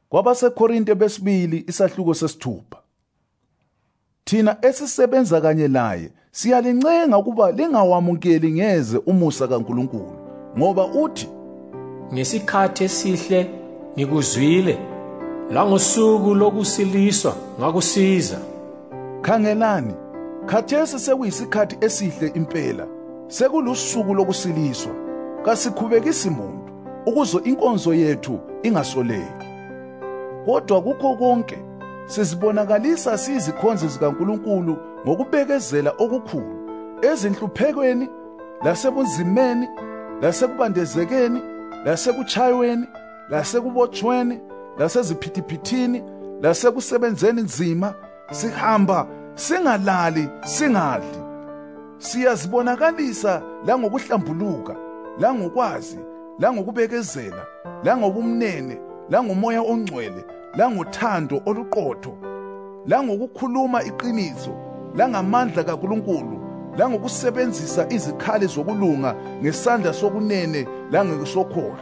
KwabaseKorinte besibili isahluko sesithupha. Thina esisebenza kanye naye siyalincenga ukuba lingawamukeli ngeze umusa kaNkulunkulu, ngoba uthi, ngesikhathi esihle ngikuzwile, langosuku lokusiliswa ngakusiza. Khangelani, khathesi sekuyisikhathi esihle impela, sekulusuku lokusiliswa. Kasikhubekisi muntu ukuze inkonzo yethu ingasoleki. Kodwa kukho konke sizibonakalisa siyizikhonzi zikaNkulunkulu ngokubekezela okukhulu ezinhluphekweni, lasebunzimeni, lasekubandezekeni, lasekuchayweni, lasekubotshweni, laseziphithiphithini, lasekusebenzeni nzima, sihamba singalali singadli. Siyazibonakalisa langokuhlambuluka, langokwazi, langokubekezela, langobumnene, langomoya ongcwele, langothando oluqotho, langokukhuluma iqiniso, langamandla kaNkulunkulu, langokusebenzisa izikhali zokulunga ngesandla sokunene langesokhohlo,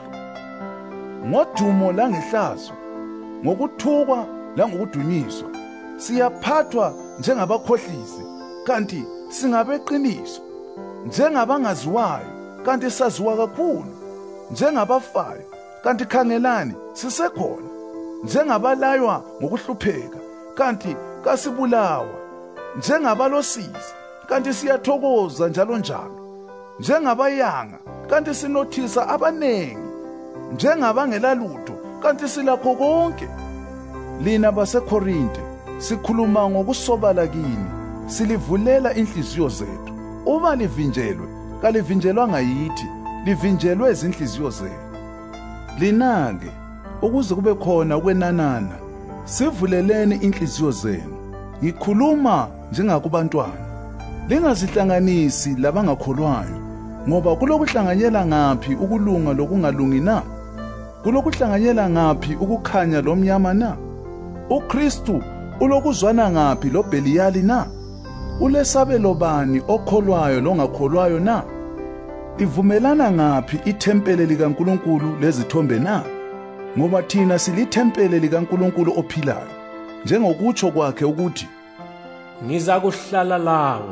ngodumo langehlazo, ngokuthukwa langokudunyiswa. Siyaphathwa njengabakhohlisi, kanti singabeqiniso, njengabangaziwayo, kanti saziwa kakhulu, njengabafayo, kanti khangelani sisekhona, njengabalaywa ngokuhlupheka, kanti kasibulawa, njengabalosizi, kanti siyathokoza njalo njalo, njengabayanga, kanti sinothisa abanengi, njengabangelalutho, kanti silakho konke. Lina baseKorinte sikhuluma ngokusobala kini, silivulela inhliziyo zethu. Uma livinjelwe, kalivinjelwanga yithi, livinjelwe izinhliziyo zenu. Lina-ke, ukuze kube khona ukwenanana, sivuleleni inhliziyo zenu. Ngikhuluma njengakubantwana. Lingazihlanganisi labangakholwayo, ngoba kulokuhlanganyela ngaphi ukulunga lokungalungi na? Kulokuhlanganyela ngaphi ukukhanya lomnyama na? uKristu ulokuzwana ngaphi loBeliyali na? Ulesabelo bani okholwayo longakholwayo na? Livumelana ngaphi ithempeli likaNkulunkulu lezithombe na? Ngoba thina silithempeli likaNkulunkulu ophilayo, njengokutsho kwakhe ukuthi, ngiza kuhlala lawo,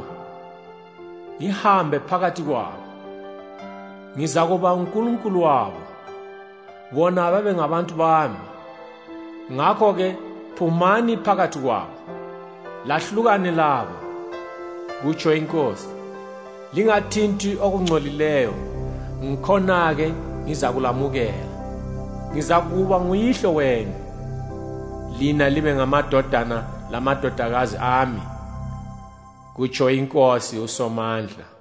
ngihambe phakathi kwabo, ngiza kuba uNkulunkulu wabo, bona babe ngabantu bami. Ngakho-ke phumani phakathi kwabo, lahlukane labo, kutsho iNkosi. Lingathinti okungcolileyo, ngikhona-ke ngiza kulamukela. Ngiza kuba nguyihlo wenu, lina libe ngamadodana lamadodakazi ami, kutsho iNkosi uSomandla.